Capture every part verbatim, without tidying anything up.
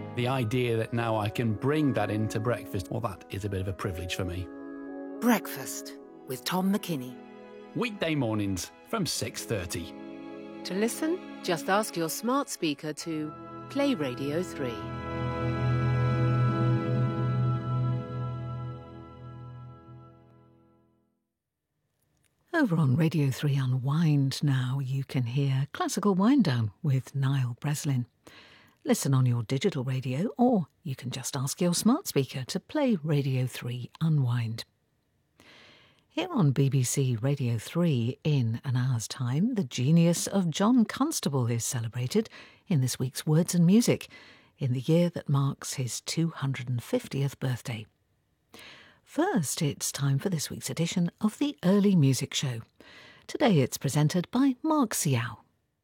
The idea that now I can bring that into breakfast, well, that is a bit of a privilege for me. Breakfast with Tom McKinney. Weekday mornings from six thirty. To listen, just ask your smart speaker to play Radio three. Over on Radio three Unwind now, you can hear Classical Wind Down with Niall Breslin. Listen on your digital radio, or you can just ask your smart speaker to play Radio three Unwind. Here on B B C Radio three, in an hour's time, the genius of John Constable is celebrated in this week's Words and Music, in the year that marks his two hundred fiftieth birthday. First, it's time for this week's edition of the Early Music Show. Today it's presented by Mark Siow.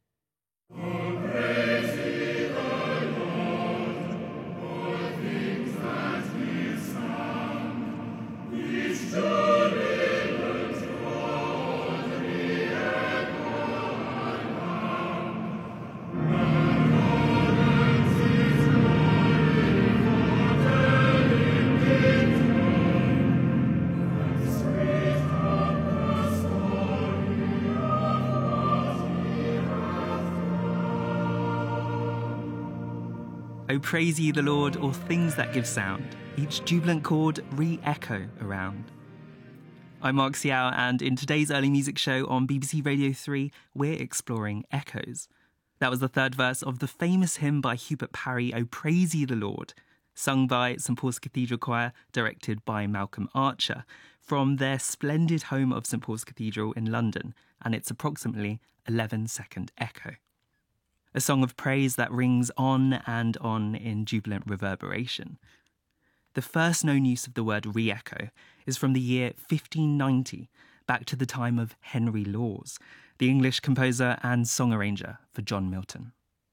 O praise ye the Lord, all things that give sound, each jubilant chord re-echo around. I'm Mark Siow, and in today's Early Music Show on B B C Radio three, we're exploring echoes. That was the third verse of the famous hymn by Hubert Parry, O praise ye the Lord, sung by St Paul's Cathedral Choir, directed by Malcolm Archer, from their splendid home of St Paul's Cathedral in London, and its approximately eleven second echo. A song of praise that rings on and on in jubilant reverberation. The first known use of the word re-echo is from the year fifteen ninety, back to the time of Henry Lawes, the English composer and song arranger for John Milton.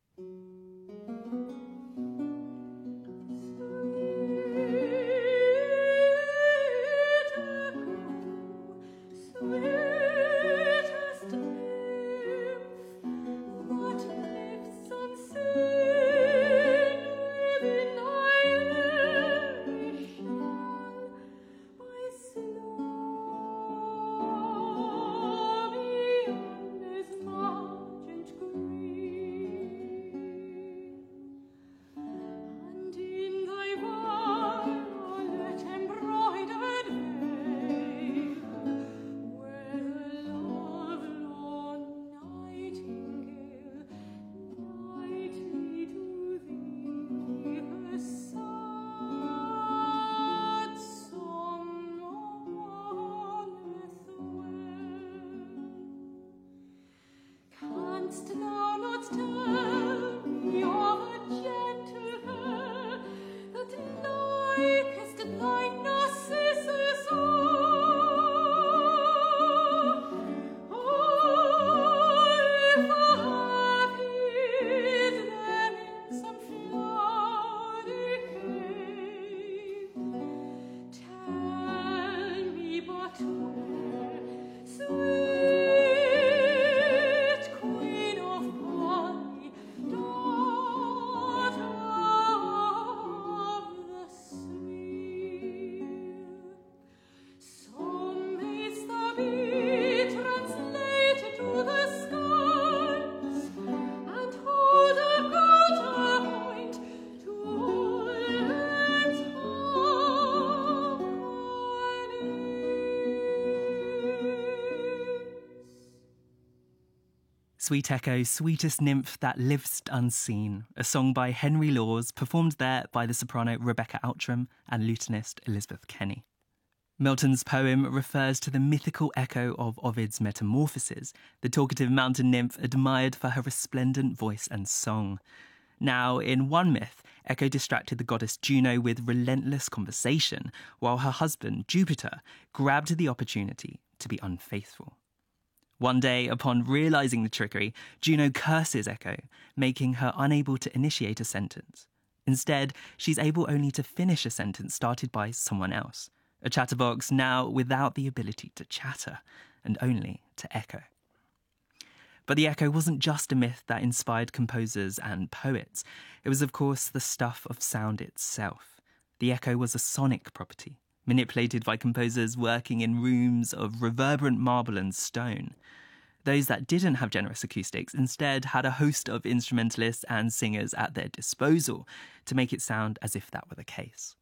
Sweet Echo, Sweetest Nymph That Liv'st Unseen, a song by Henry Lawes, performed there by the soprano Rebecca Outram and lutenist Elizabeth Kenny. Milton's poem refers to the mythical echo of Ovid's Metamorphoses, the talkative mountain nymph admired for her resplendent voice and song. Now, in one myth, Echo distracted the goddess Juno with relentless conversation, while her husband, Jupiter, grabbed the opportunity to be unfaithful. One day, upon realising the trickery, Juno curses Echo, making her unable to initiate a sentence. Instead, she's able only to finish a sentence started by someone else, a chatterbox now without the ability to chatter, and only to echo. But the echo wasn't just a myth that inspired composers and poets. It was, of course, the stuff of sound itself. The echo was a sonic property, manipulated by composers working in rooms of reverberant marble and stone. Those that didn't have generous acoustics instead had a host of instrumentalists and singers at their disposal to make it sound as if that were the case.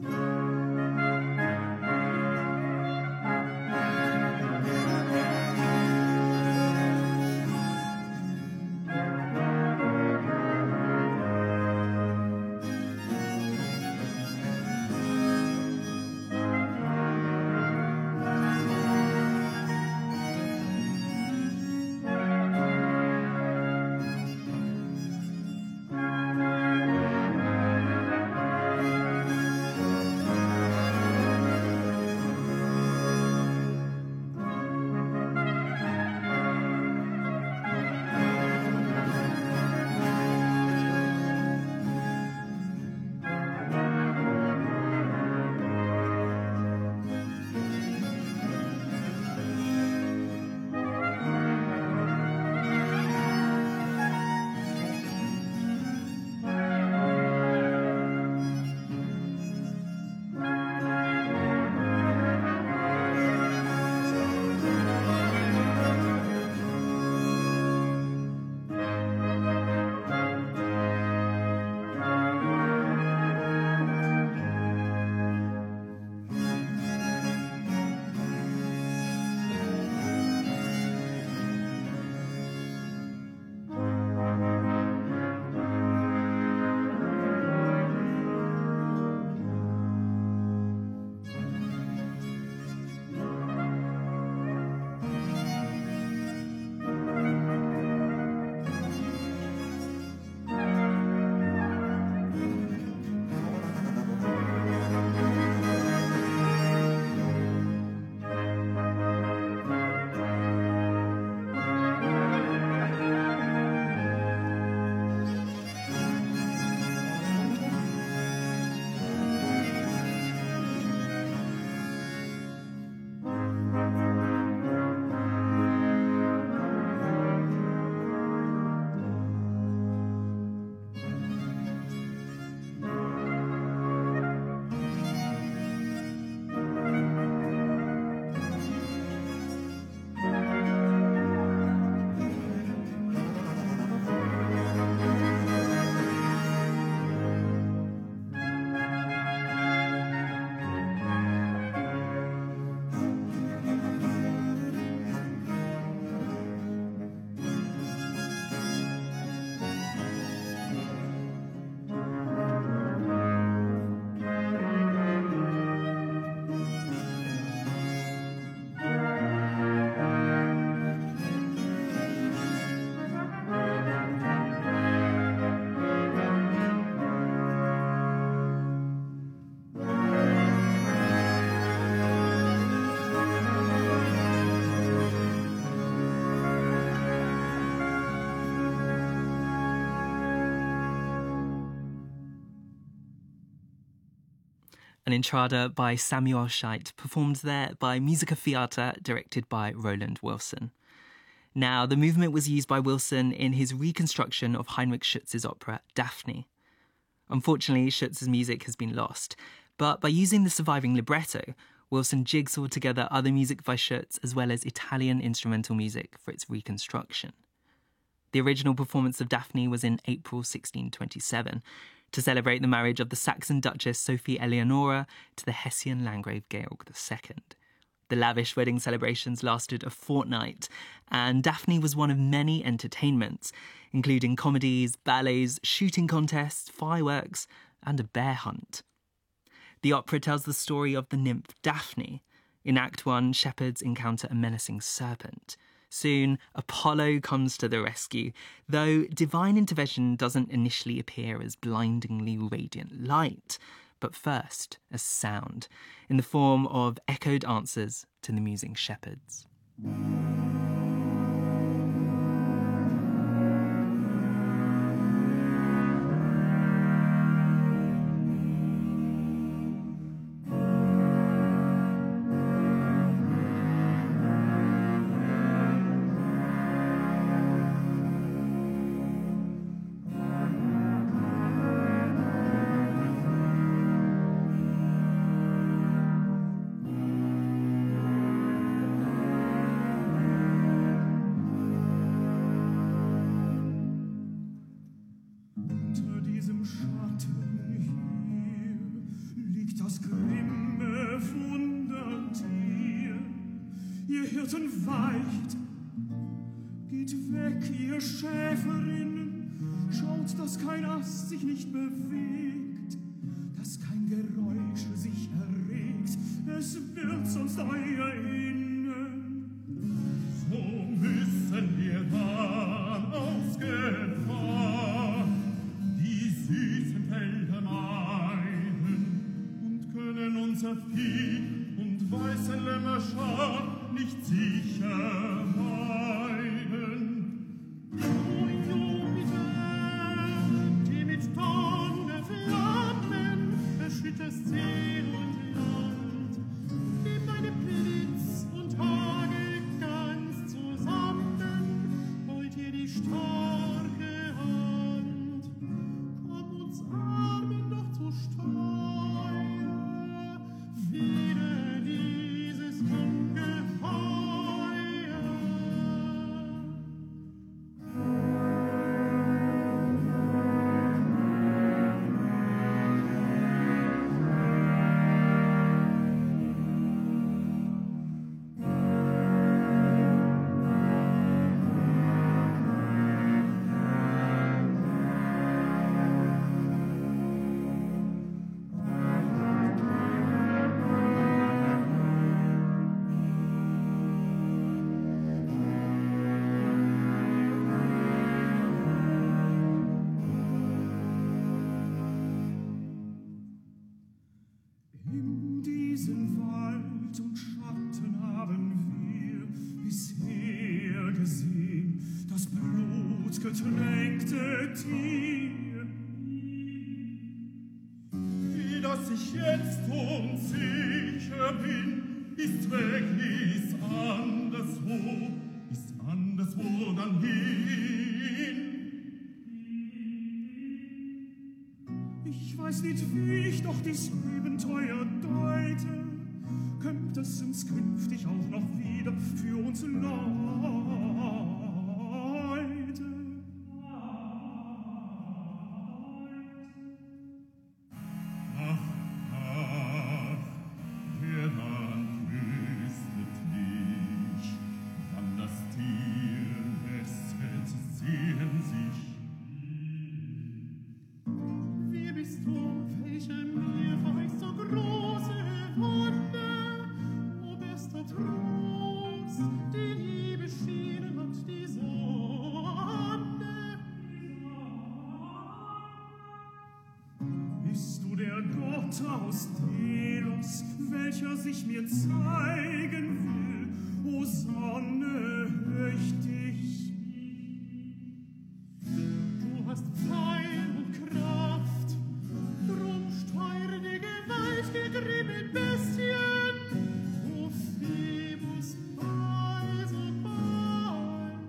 An Entrada by Samuel Scheidt, performed there by Musica Fiata, directed by Roland Wilson. Now, the movement was used by Wilson in his reconstruction of Heinrich Schütz's opera Daphne. Unfortunately, Schütz's music has been lost, but by using the surviving libretto, Wilson jigsawed together other music by Schütz as well as Italian instrumental music for its reconstruction. The original performance of Daphne was in April sixteen twenty-seven, to celebrate the marriage of the Saxon Duchess Sophie Eleonora to the Hessian Landgrave Georg the Second. The lavish wedding celebrations lasted a fortnight, and Daphne was one of many entertainments, including comedies, ballets, shooting contests, fireworks, and a bear hunt. The opera tells the story of the nymph Daphne. In Act One, shepherds encounter a menacing serpent. Soon, Apollo comes to the rescue, though divine intervention doesn't initially appear as blindingly radiant light, but first as sound, in the form of echoed answers to the musing shepherds. dass kein Ast sich nicht bewegt, dass kein Geräusch sich erregt, es wird sonst euer Innen. So müssen wir dann aus Gefahr die süßen Felder meiden und können unser Vieh und weiße Lämmerschar nicht sicher weiden. O Jupiter, die mit Donnerflammen erschütterst See und Land, nimm deine Blitz und Hagel ganz zusammen, heut dir die starke Hand. Komm uns Armen doch zu Steuer, wider dieses Ungeheuer. In diesem Wald und Schatten haben wir bisher gesehen das blutgetränkte Tier. Wie dass ich jetzt unsicher bin, ist weg, ist anderswo, ist anderswo dann hin. Ich weiß nicht, wie ich doch dies Abenteuer deute, kömmt es uns künftig auch noch wieder für uns Leute. Ach, ach, wer dann tröstet mich, wann das Tier lässet sehen sich. Wie bist du, welcher mir weiß so große Wunder, o bester Trost, den je beschienen hat die Sonne. Bist du der Gott aus Delos, welcher sich mir zeigen will, o Sonne, hör ich dich. Du hast Pfeil und Kraft, drum steuere die gewaltige Grimme Bestien, o Phoebus, also bald.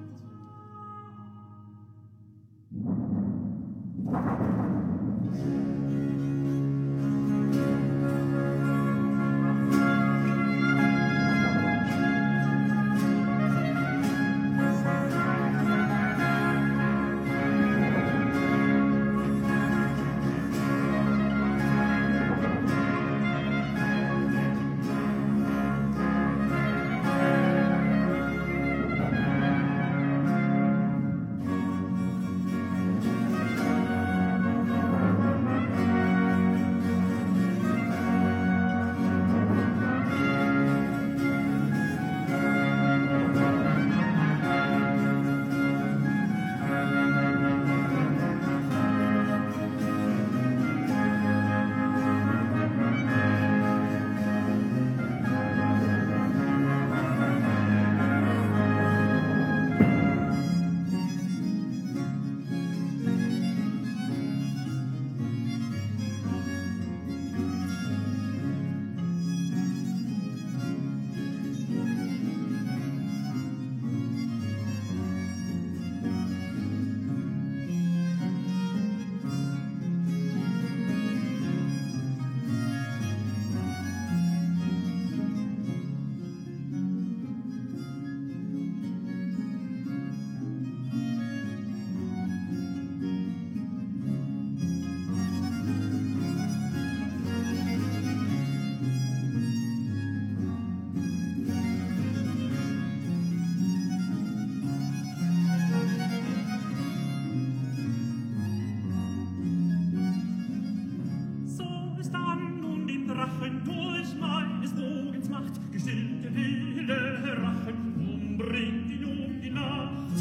Drachen durch meines Bogens Macht, gestillte wilde Rachen, umbringt ihn um die Nacht.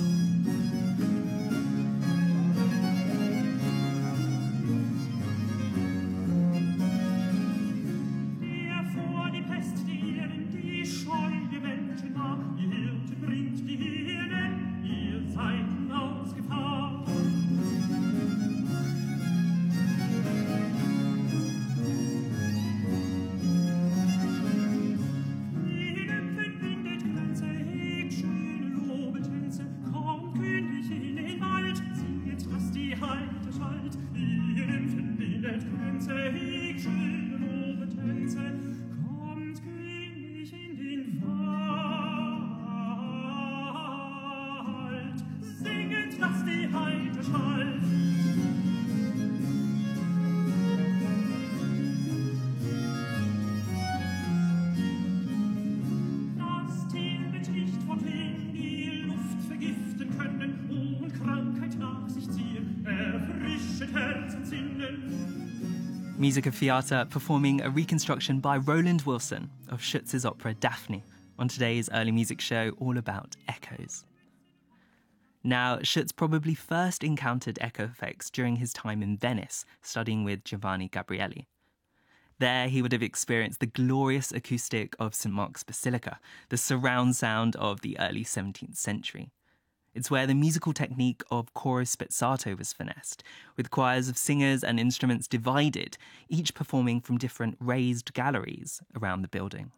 Der vor die Pest die Erden, die scheue Menschen war, ihr Hirte bringt die Herden, ihr seid aus Gefahr. Musica Fiata performing a reconstruction by Roland Wilson of Schutz's opera Daphne on today's early music show all about echoes. Now, Schutz probably first encountered echo effects during his time in Venice, studying with Giovanni Gabrieli. There, he would have experienced the glorious acoustic of Saint Mark's Basilica, the surround sound of the early seventeenth century. It's where the musical technique of coro spezzato was finessed, with choirs of singers and instruments divided, each performing from different raised galleries around the building.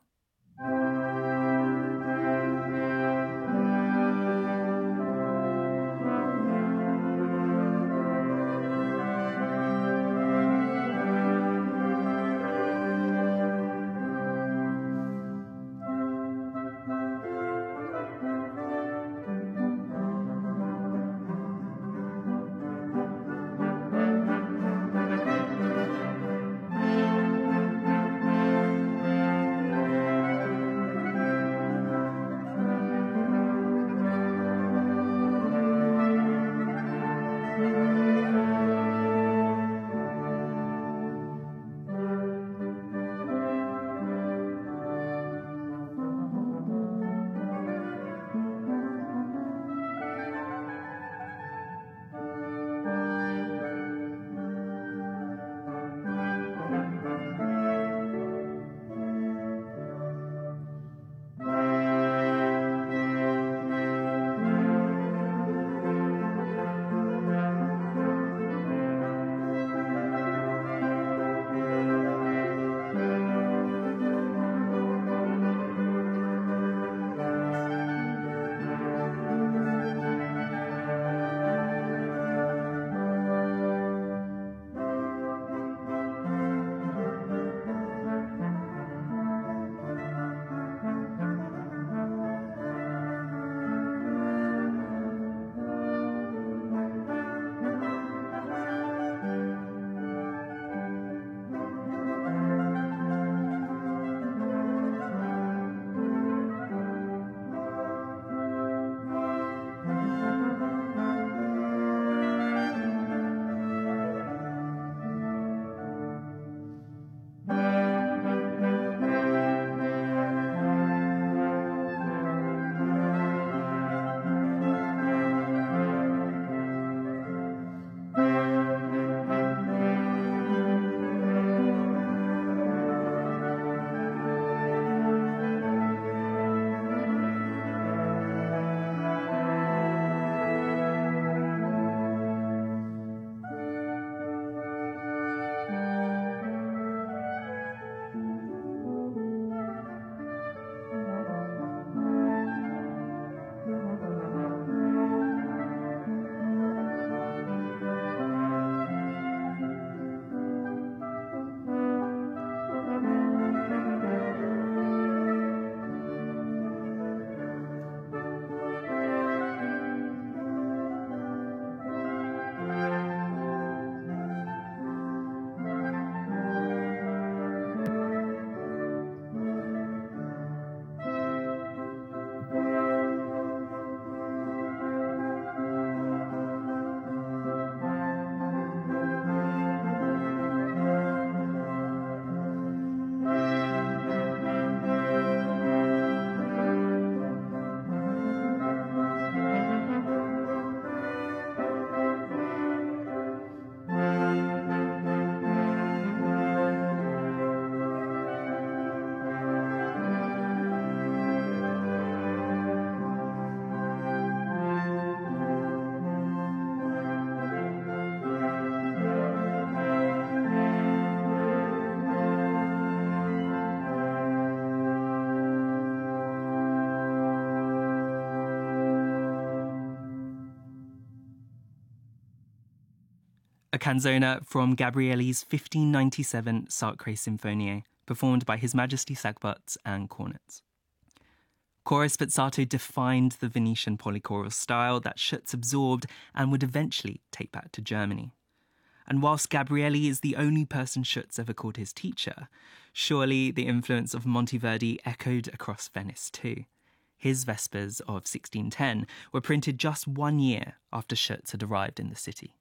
a canzona from Gabrielli's fifteen ninety-seven Sacre Sinfonie, performed by His Majesty sagbutts and cornets. Coro spezzato defined the Venetian polychoral style that Schütz absorbed and would eventually take back to Germany. And whilst Gabrielli is the only person Schütz ever called his teacher, surely the influence of Monteverdi echoed across Venice too. His Vespers of sixteen ten were printed just one year after Schütz had arrived in the city.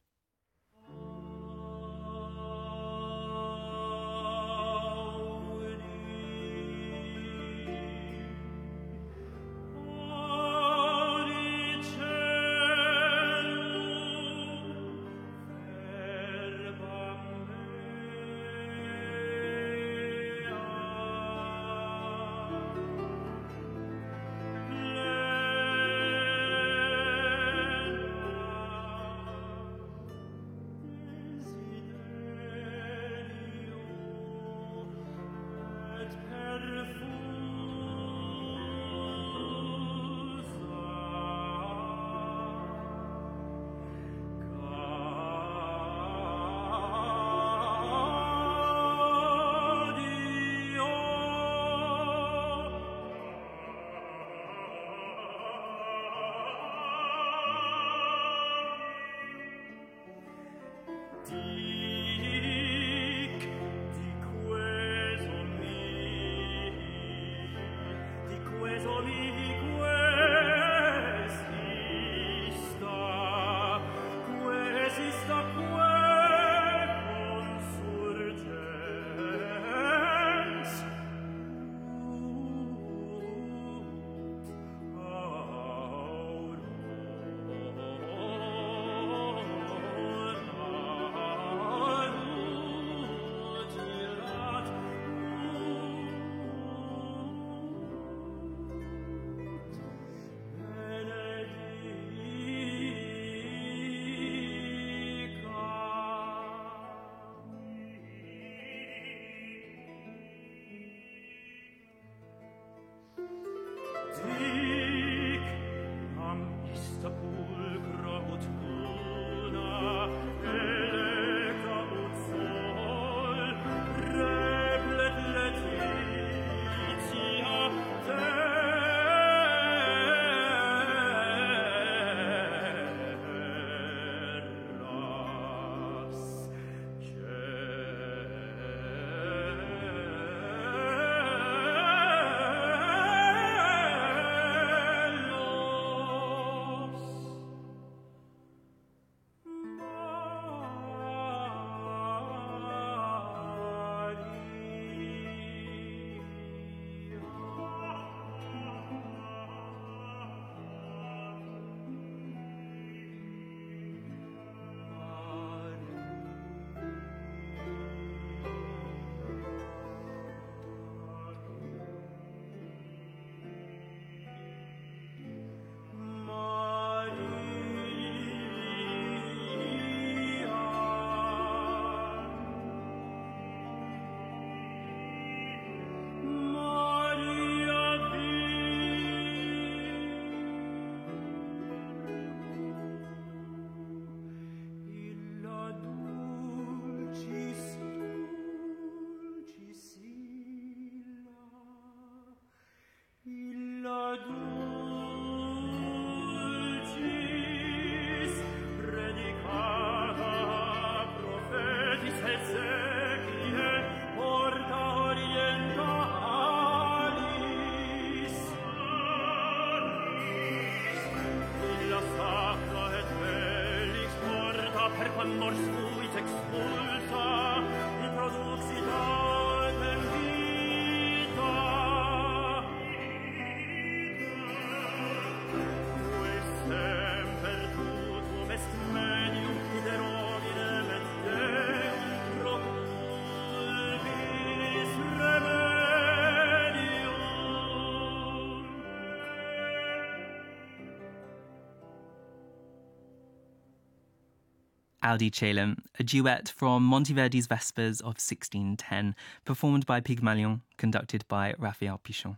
Audi Celum, a duet from Monteverdi's Vespers of sixteen ten, performed by Pygmalion, conducted by Raphael Pichon.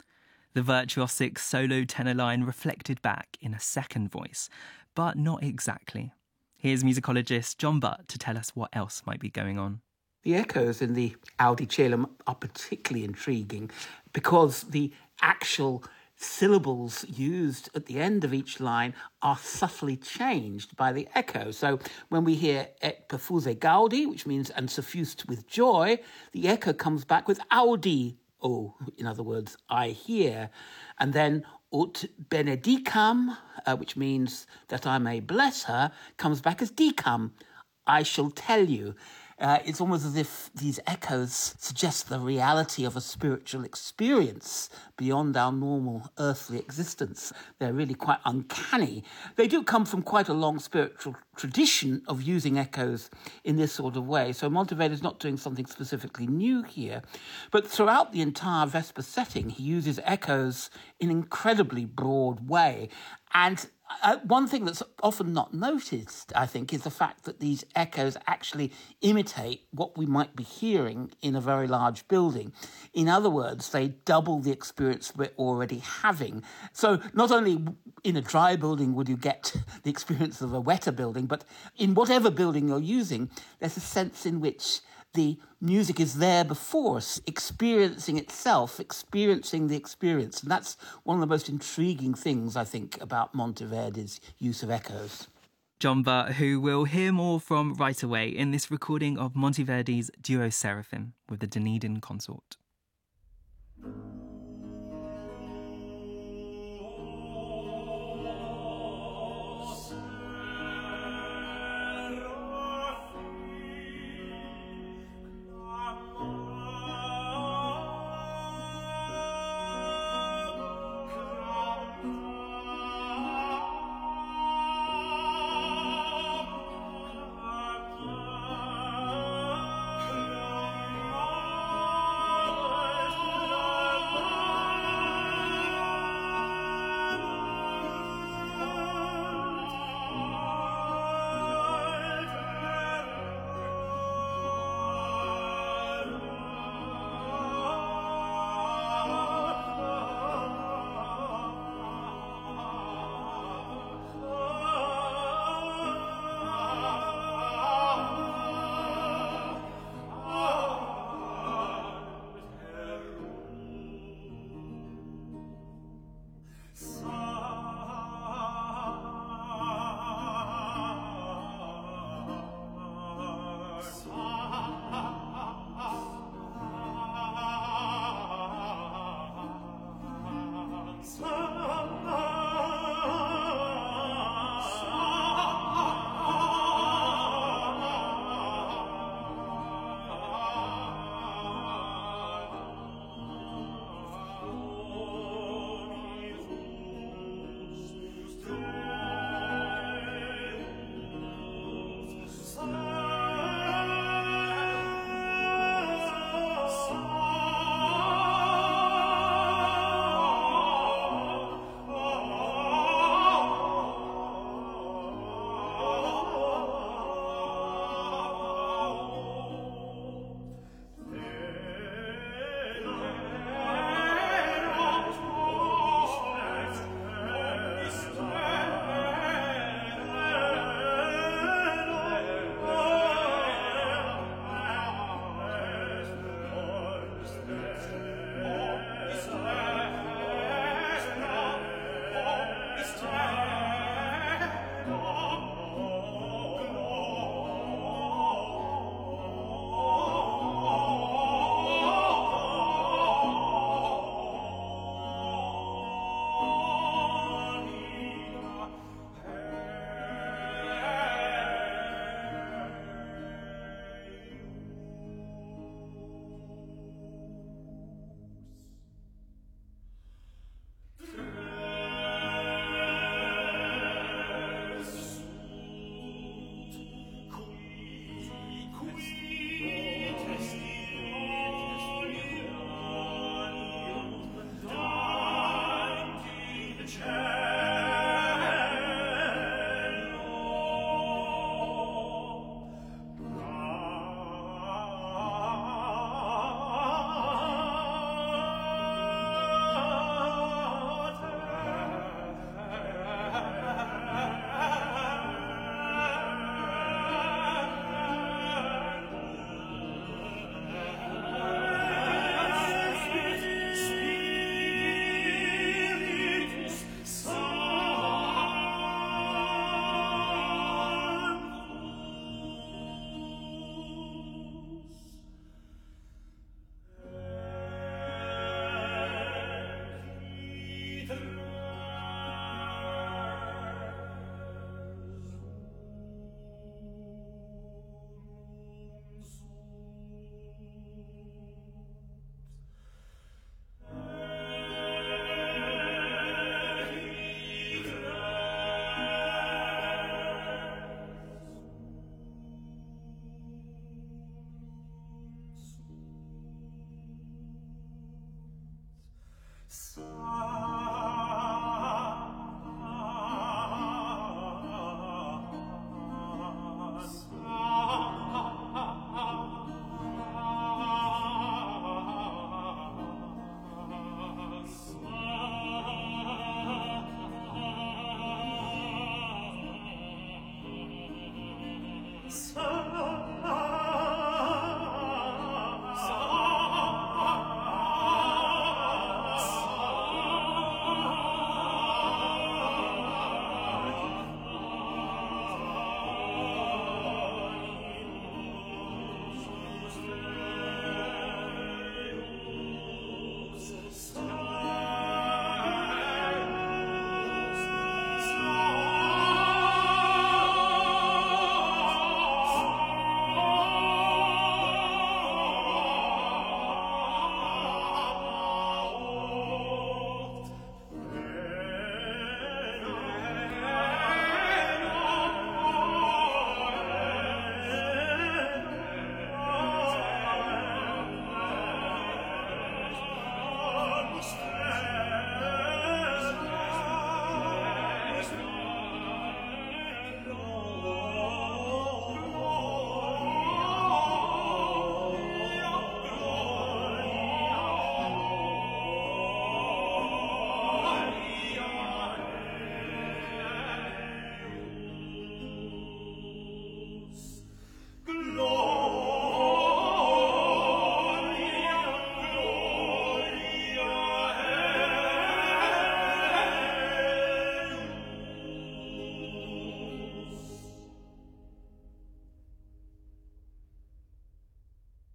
The virtuosic solo tenor line reflected back in a second voice, but not exactly. Here's musicologist John Butt to tell us what else might be going on. The echoes in the Audi Caelum are particularly intriguing because the actual syllables used at the end of each line are subtly changed by the echo. So when we hear et perfuse gaudi, which means and suffused with joy, the echo comes back with audi, oh, in other words, I hear. And then ut benedicam, uh, which means that I may bless her, comes back as dicam, I shall tell you. Uh, it's almost as if these echoes suggest the reality of a spiritual experience beyond our normal earthly existence. They're really quite uncanny. They do come from quite a long spiritual tradition of using echoes in this sort of way. So Monteverdi is not doing something specifically new here. But throughout the entire Vesper setting, he uses echoes in an incredibly broad way. And Uh, one thing that's often not noticed, I think, is the fact that these echoes actually imitate what we might be hearing in a very large building. In other words, they double the experience we're already having. So not only in a dry building would you get the experience of a wetter building, but in whatever building you're using, there's a sense in which the music is there before us, experiencing itself, experiencing the experience. And that's one of the most intriguing things, I think, about Monteverdi's use of echoes. John Butt, who we'll hear more from right away in this recording of Monteverdi's Duo Seraphim with the Dunedin Consort. Oh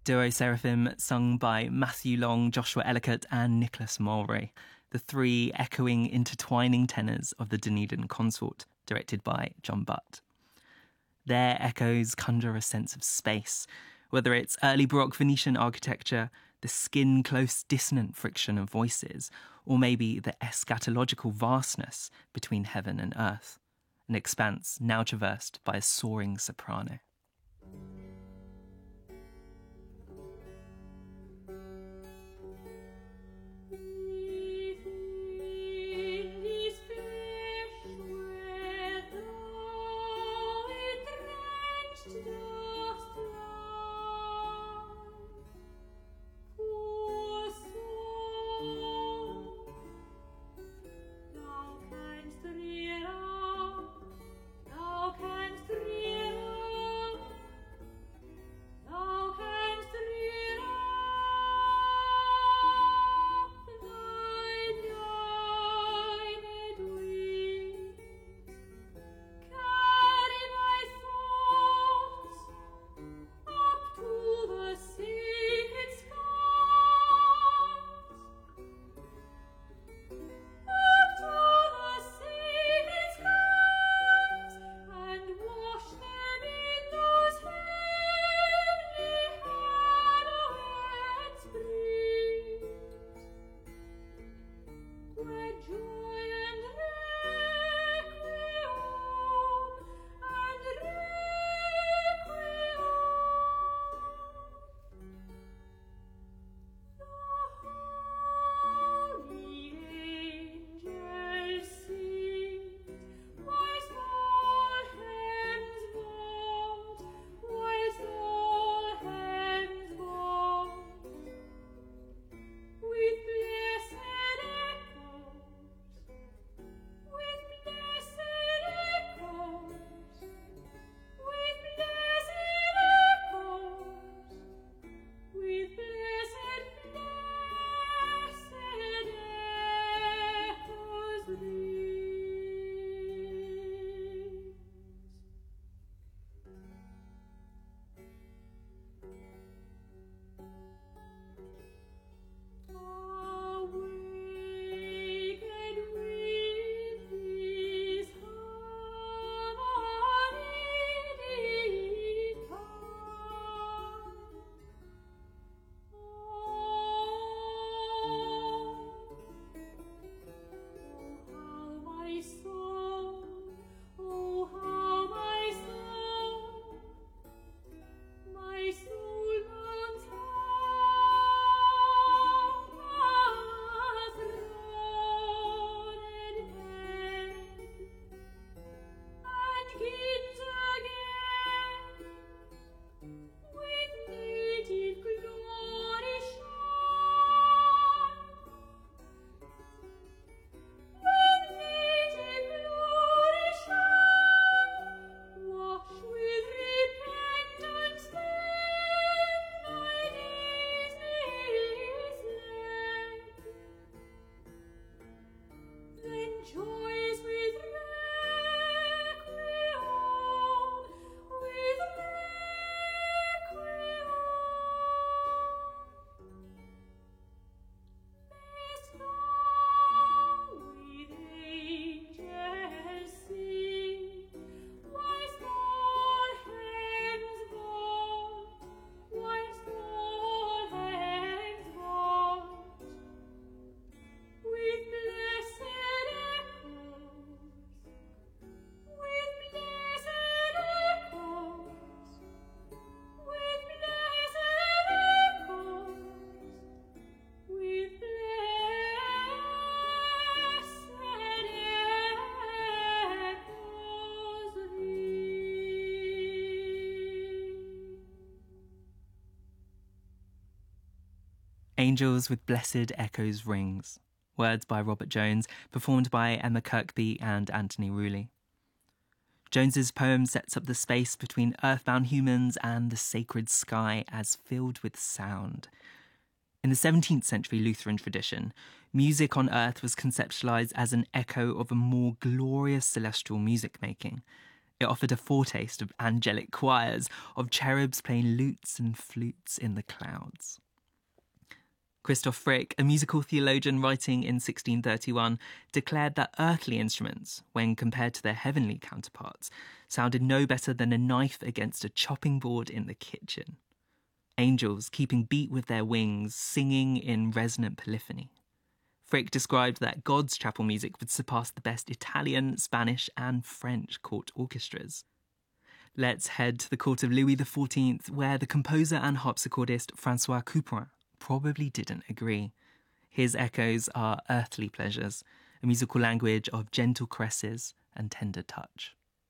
Duo Seraphim, sung by Matthew Long, Joshua Ellicott and Nicholas Mulray, the three echoing, intertwining tenors of the Dunedin Consort, directed by John Butt. Their echoes conjure a sense of space, whether it's early Baroque Venetian architecture, the skin-close dissonant friction of voices, or maybe the eschatological vastness between heaven and earth, an expanse now traversed by a soaring soprano. Angels with Blessed Echoes Rings. Words by Robert Jones, performed by Emma Kirkby and Anthony Rooley. Jones's poem sets up the space between earthbound humans and the sacred sky as filled with sound. In the seventeenth century Lutheran tradition, music on earth was conceptualised as an echo of a more glorious celestial music-making, It offered a foretaste of angelic choirs, of cherubs playing lutes and flutes in the clouds. Christoph Frick, a musical theologian writing in sixteen thirty-one, declared that earthly instruments, when compared to their heavenly counterparts, sounded no better than a knife against a chopping board in the kitchen. Angels keeping beat with their wings, singing in resonant polyphony. Frick described that God's chapel music would surpass the best Italian, Spanish and French court orchestras. Let's head to the court of Louis the fourteenth, where the composer and harpsichordist François Couperin probably didn't agree. His echoes are earthly pleasures, a musical language of gentle caresses and tender touch.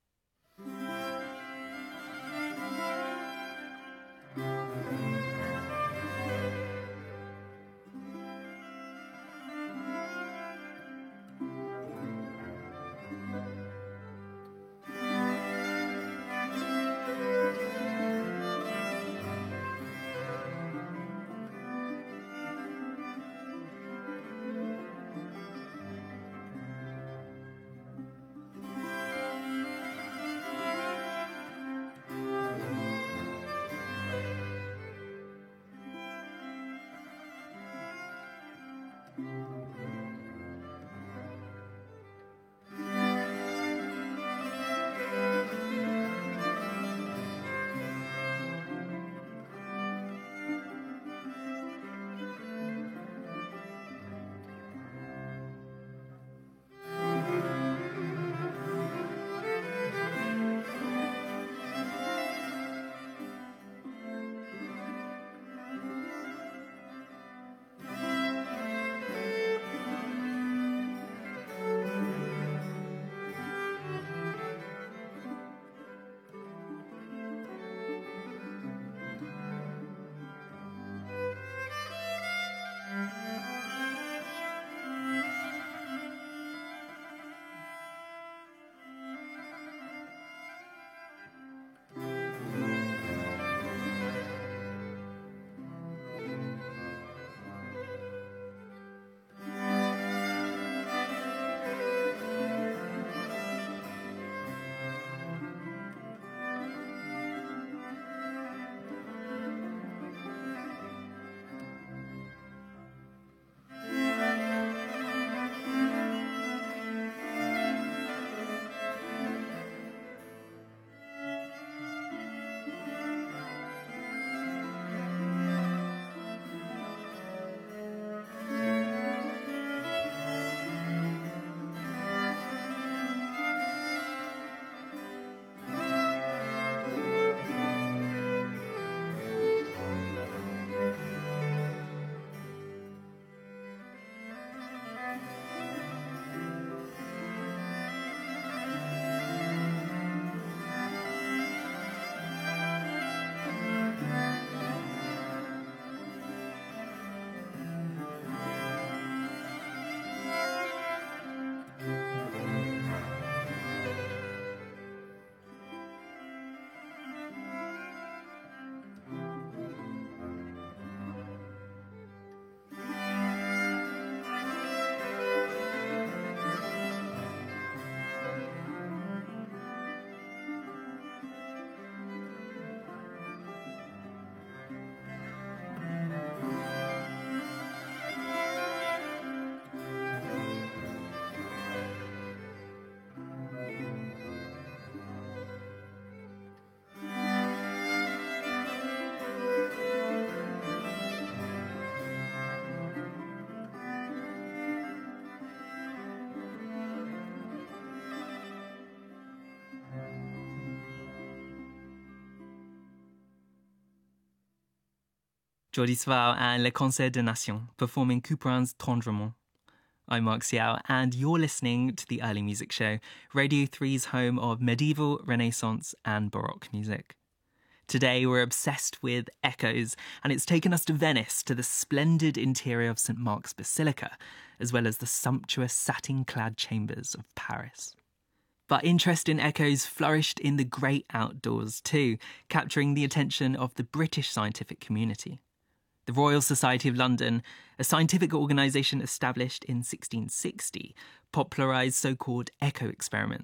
Jordi Savall and Le Concert des Nations performing Couperin's Tendrement. I'm Mark Xiao, and you're listening to the Early Music Show, Radio three's home of medieval, Renaissance and Baroque music. Today we're obsessed with echoes, and it's taken us to Venice, to the splendid interior of Saint Mark's Basilica, as well as the sumptuous satin-clad chambers of Paris. But interest in echoes flourished in the great outdoors too, capturing the attention of the British scientific community. The Royal Society of London, a scientific organisation established in sixteen sixty, popularised so-called echo experiments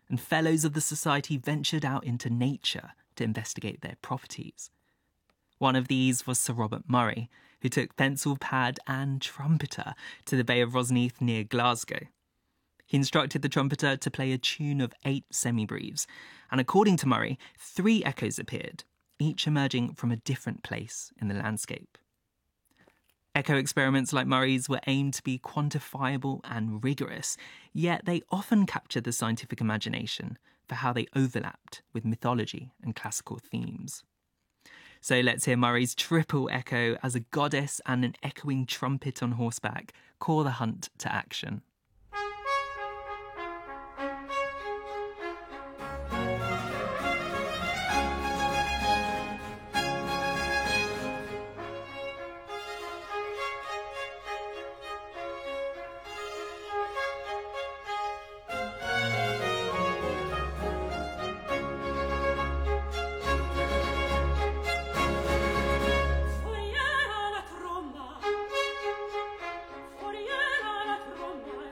and fellows of the society ventured out into nature to investigate their properties. One of these was Sir Robert Murray, who took pencil, pad and trumpeter to the Bay of Rosneath near Glasgow. He instructed the trumpeter to play a tune of eight semibreves, and according to Murray, three echoes appeared, each emerging from a different place in the landscape. Echo experiments like Murray's were aimed to be quantifiable and rigorous, yet they often captured the scientific imagination for how they overlapped with mythology and classical themes. So let's hear Murray's triple echo as a goddess and an echoing trumpet on horseback call the hunt to action. Foriera la tromba, foriera la tromba,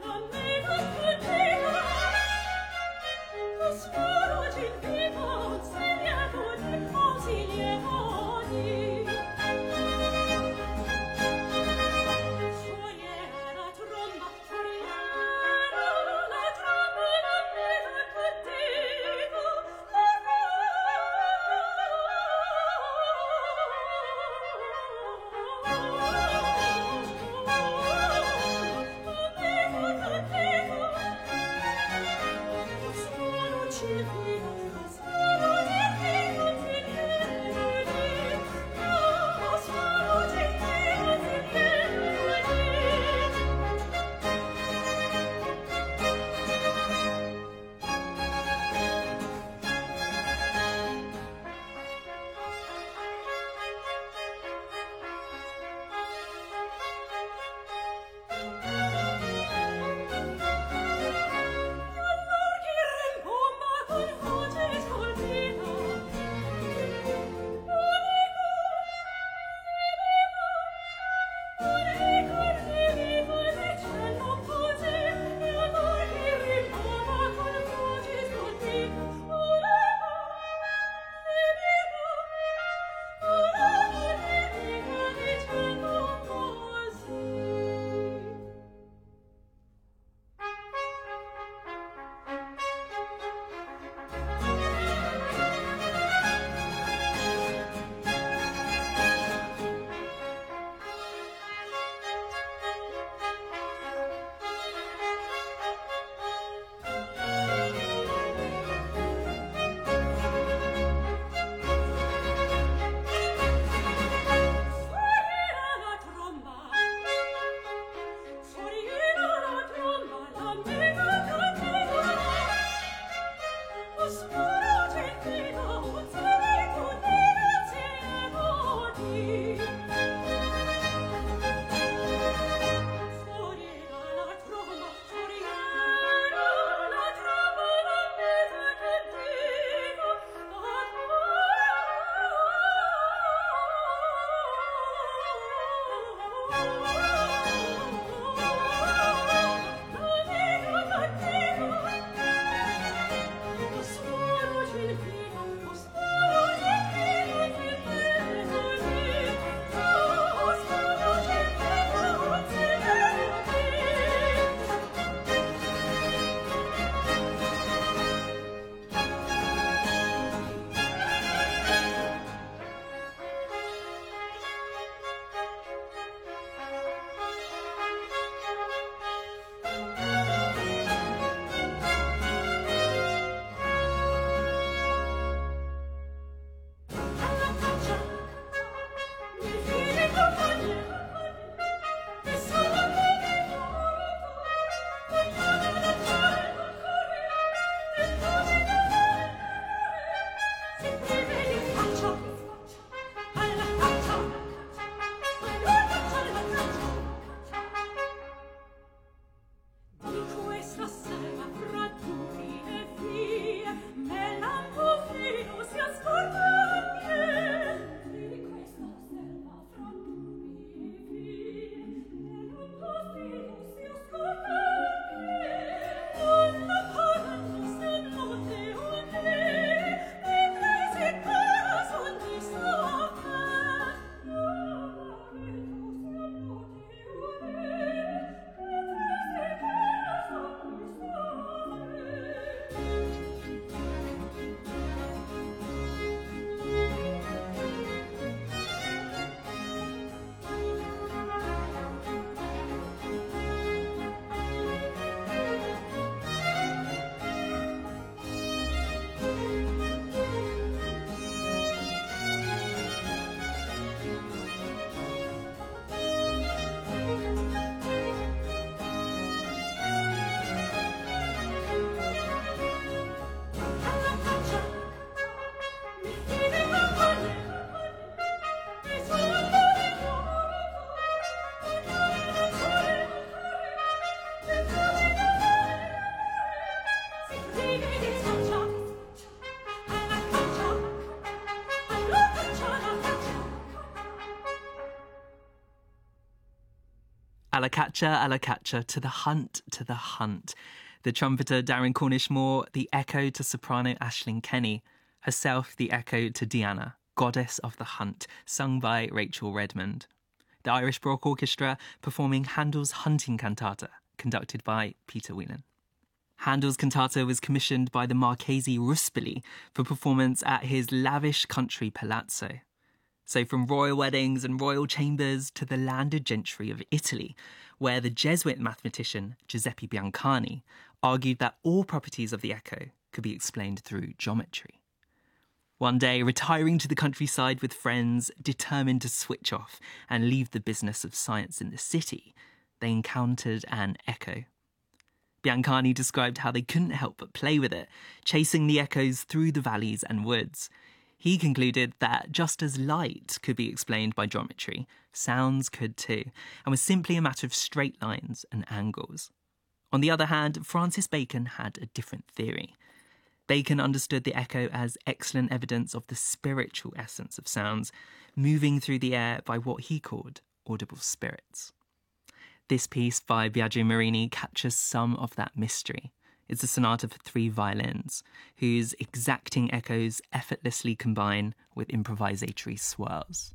A la catcher, a la catcher, to the hunt, to the hunt. The trumpeter Darren Cornish-Moore, the echo to soprano Aisling Kenny, herself the echo to Diana, goddess of the hunt, sung by Rachel Redmond. The Irish Baroque Orchestra performing Handel's Hunting Cantata, conducted by Peter Whelan. Handel's cantata was commissioned by the Marchese Ruspoli for performance at his lavish country palazzo. So from royal weddings and royal chambers to the landed gentry of Italy, where the Jesuit mathematician Giuseppe Biancani argued that all properties of the echo could be explained through geometry. One day, retiring to the countryside with friends, determined to switch off and leave the business of science in the city, they encountered an echo. Biancani described how they couldn't help but play with it, chasing the echoes through the valleys and woods. He concluded that just as light could be explained by geometry, sounds could too, and was simply a matter of straight lines and angles. On the other hand, Francis Bacon had a different theory. Bacon understood the echo as excellent evidence of the spiritual essence of sounds, moving through the air by what he called audible spirits. This piece by Biagio Marini captures some of that mystery. It's a sonata for three violins, whose exacting echoes effortlessly combine with improvisatory swirls.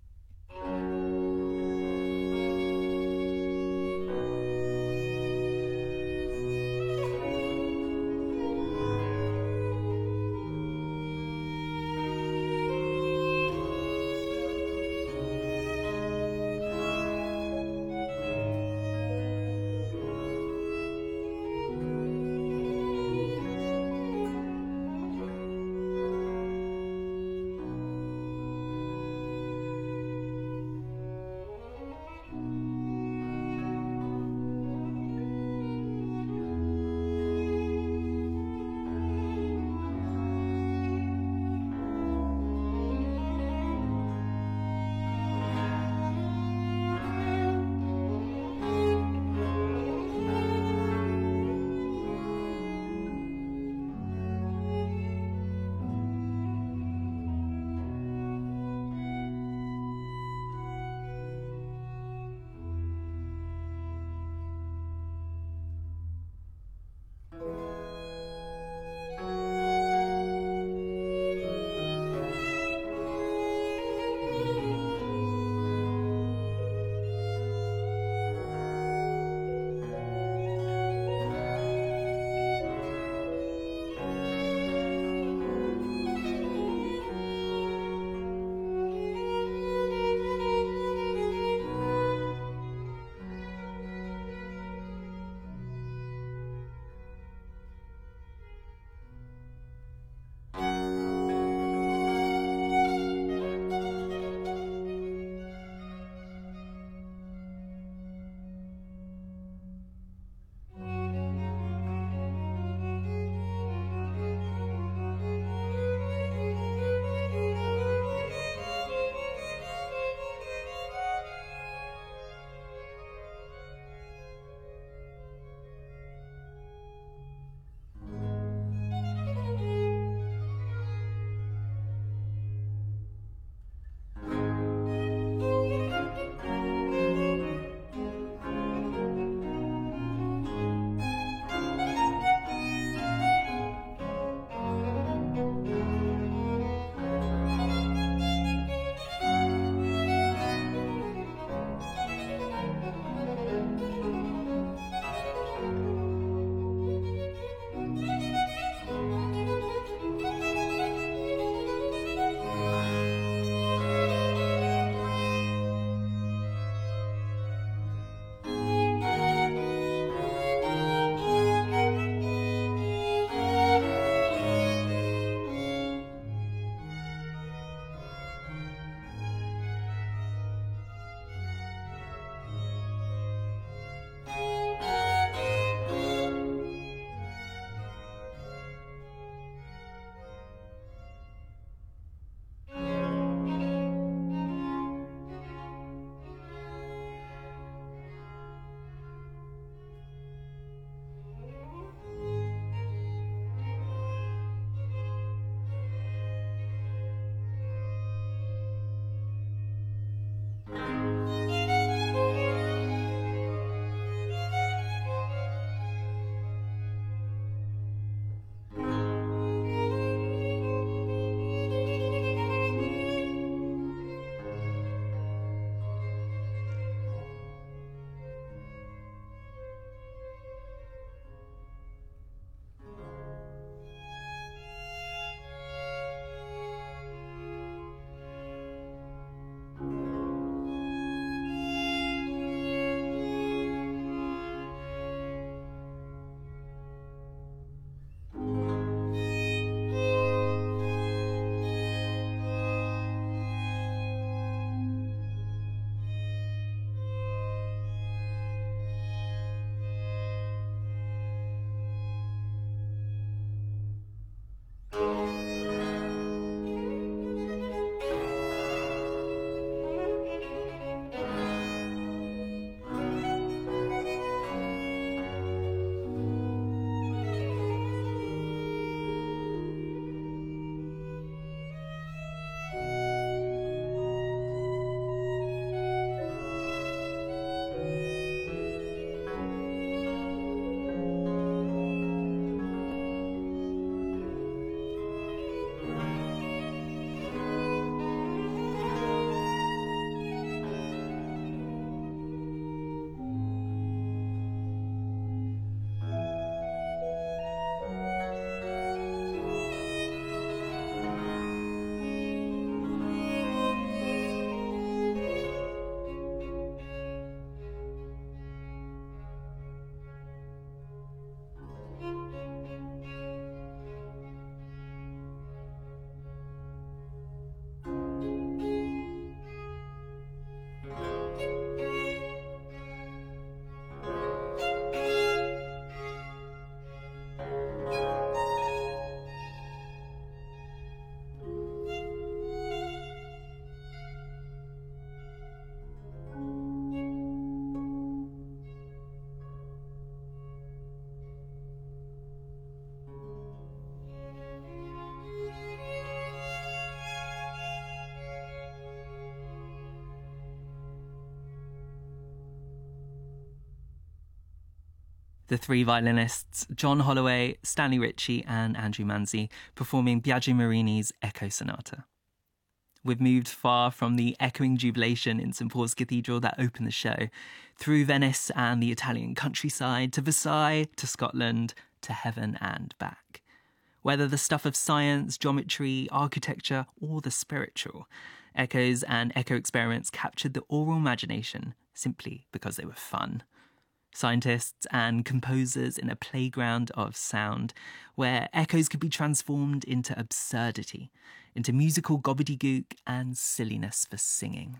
The three violinists, John Holloway, Stanley Ritchie and Andrew Manzi, performing Biagio Marini's Echo Sonata. We've moved far from the echoing jubilation in St Paul's Cathedral that opened the show, through Venice and the Italian countryside, to Versailles, to Scotland, to heaven and back. Whether the stuff of science, geometry, architecture, or the spiritual, echoes and echo experiments captured the oral imagination simply because they were fun. Scientists and composers in a playground of sound, where echoes could be transformed into absurdity, into musical gobbledygook and silliness for singing.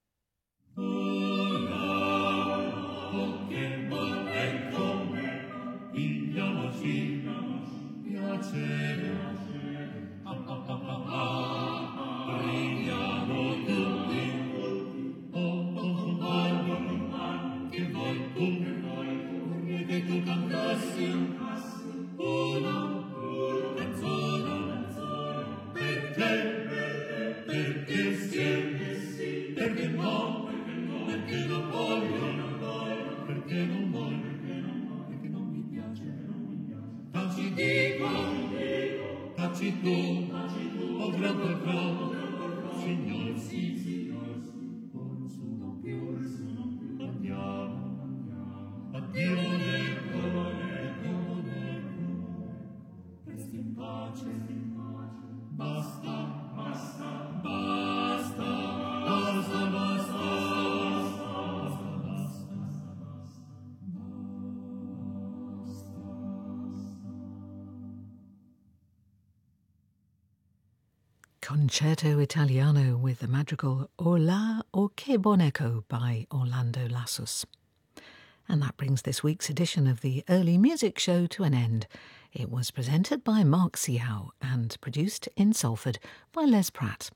Concerto Italiano with the madrigal Hola o che bon echo by Orlando Lassus. And that brings this week's edition of the Early Music Show to an end. It was presented by Mark Siao and produced in Salford by Les Pratt.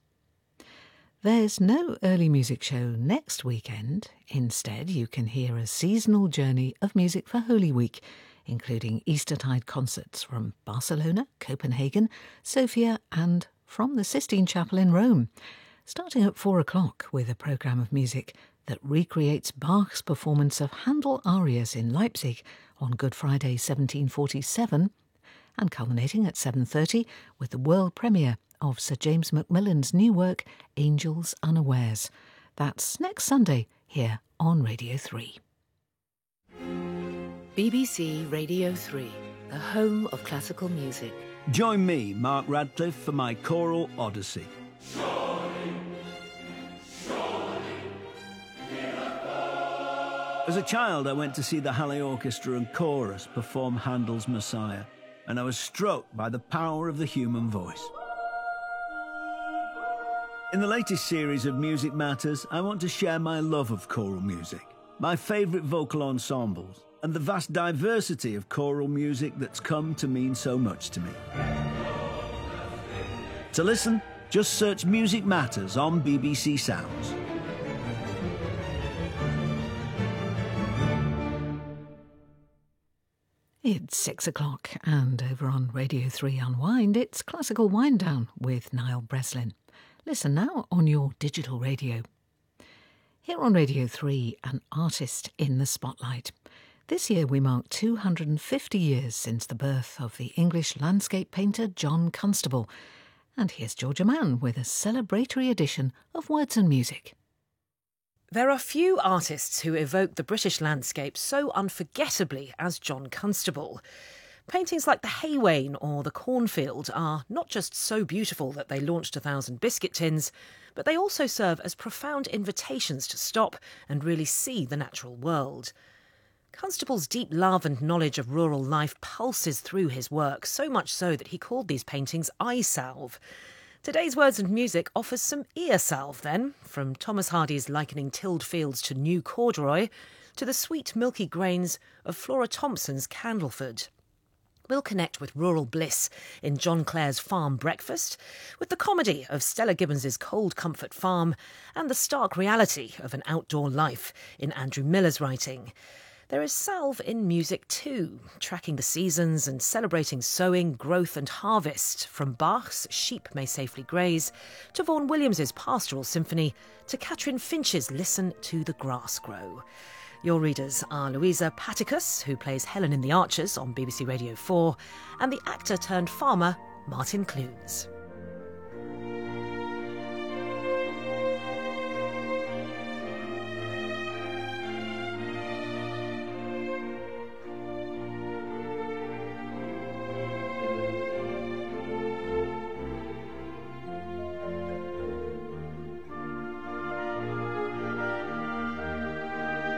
There's no Early Music Show next weekend. Instead, you can hear a seasonal journey of music for Holy Week, including Eastertide concerts from Barcelona, Copenhagen, Sofia and from the Sistine Chapel in Rome, starting at four o'clock with a programme of music that recreates Bach's performance of Handel arias in Leipzig on Good Friday seventeen forty-seven, and culminating at seven thirty with the world premiere of Sir James Macmillan's new work, Angels Unawares. That's next Sunday here on Radio three. B B C Radio three, the home of classical music. Join me, Mark Radcliffe, for my choral odyssey. Surely, surely, As a child, I went to see the Halle Orchestra and Chorus perform Handel's Messiah, and I was struck by the power of the human voice. In the latest series of Music Matters, I want to share my love of choral music, my favourite vocal ensembles, and the vast diversity of choral music that's come to mean so much to me. To listen, just search Music Matters on B B C Sounds. It's six o'clock, and over on Radio three Unwind, it's Classical Wind Down with Niall Breslin. Listen now on your digital radio. Here on Radio three, an artist in the spotlight. This year we mark two hundred fifty years since the birth of the English landscape painter John Constable. And here's Georgia Mann with a celebratory edition of Words and Music. There are few artists who evoke the British landscape so unforgettably as John Constable. Paintings like the Haywain or the Cornfield are not just so beautiful that they launched a thousand biscuit tins, but they also serve as profound invitations to stop and really see the natural world. Constable's deep love and knowledge of rural life pulses through his work, so much so that he called these paintings eye salve. Today's Words and Music offers some ear salve then, from Thomas Hardy's likening tilled fields to new corduroy, to the sweet milky grains of Flora Thompson's Candleford. We'll connect with rural bliss in John Clare's Farm Breakfast, with the comedy of Stella Gibbons's Cold Comfort Farm, and the stark reality of an outdoor life in Andrew Miller's writing. There is salve in music too, tracking the seasons and celebrating sowing, growth and harvest, from Bach's Sheep May Safely Graze to Vaughan Williams's Pastoral Symphony to Catherine Finch's Listen to the Grass Grow. Your readers are Louisa Paticus, who plays Helen in The Archers on B B C Radio four, and the actor turned farmer Martin Clunes.